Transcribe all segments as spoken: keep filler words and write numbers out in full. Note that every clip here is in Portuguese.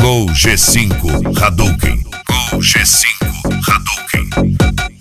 Gol G cinco Hadouken. Gol G cinco Hadouken.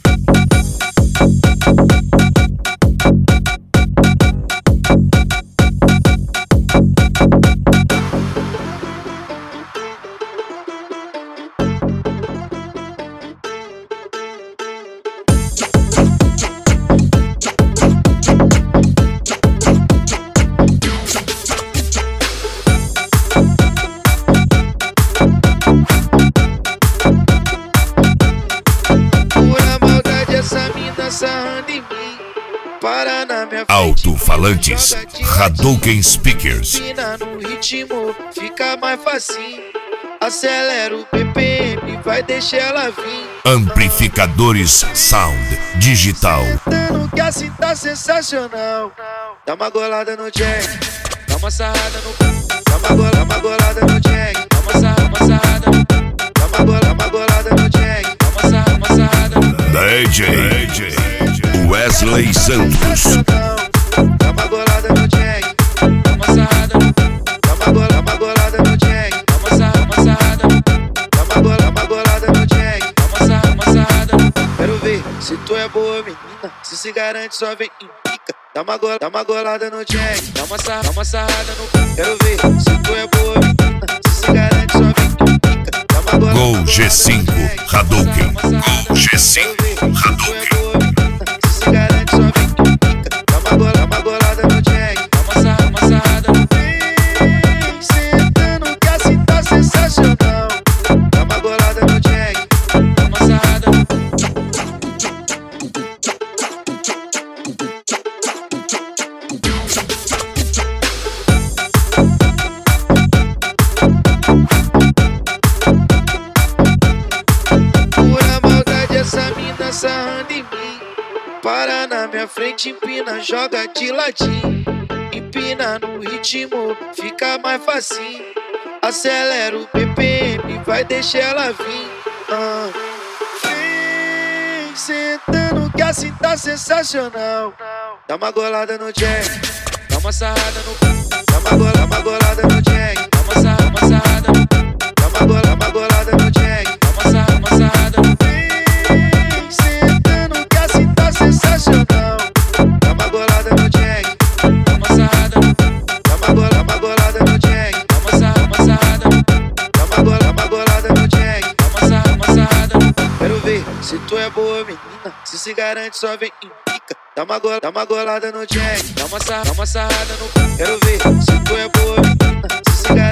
Sarrando em mim, para na minha frente. Alto-falantes Hadouken Speakers. Empina no ritmo, fica mais facinho. Acelera o B P M, vai deixar ela vir. Amplificadores Sound Digital. Sentando que assim tá sensacional. Dá uma golada no jack, dá uma sarrada no. Dá uma golada, uma golada no jack, dá uma sarrada, uma sarrada no. Dá uma golada, uma golada no jack, dá uma sarrada, uma sarrada no. D J Wesley Santos. Dá uma golada no jack, dá uma sarrada no. Dá uma golada, uma golada no jack, dá uma sarrada, uma sarrada no. Dá uma golada, uma golada no jack, dá uma sarrada, uma sarrada no. Quero ver se tu é boa menina, se se garante só vem em pica. Dá uma golada, dá uma golada no jack, dá uma sarrada, dá uma sarrada no. Quero ver se tu é boa menina, se se garante só vem em pica. Dá uma golada, Gol G cinco Hadouken. Gol G cinco Hadouken. se garante só vem em pica. Dá uma golada, uma golada no jack, dá uma sarrada, uma sarrada no. Vem sentando que assim tá sensacional. Dá uma golada no jack, dá uma sarrada no. Pura maldade essa mina sarrando em mim. Para na minha frente, empina, joga de ladinho. Empina no ritmo, fica mais facinho. Acelera o B P M, vai deixar ela vir. Ah. Vem sentando que assim tá sensacional. Dá uma golada no jack, dá uma sarrada no. Dá uma golada, uma golada no jack, dá uma sarrada, uma sarrada no. Dá uma golada, uma golada no jack, dá uma sarrada, uma sarrada no. Vem sentando que assim tá sensacional. Dá uma golada no jack, dá uma sarrada no. Dá uma golada, uma golada no jack, dá uma sarrada, uma sarrada no. Dá uma golada, uma golada no jack, dá uma sarrada, uma sarrada no. Quero ver se tu é boa menina, se se garante só vem em pica. Dá uma golada, dá uma golada no jack, dá uma sarrada, dá uma sarrada no. Quero ver se tu é boa menina, se se garante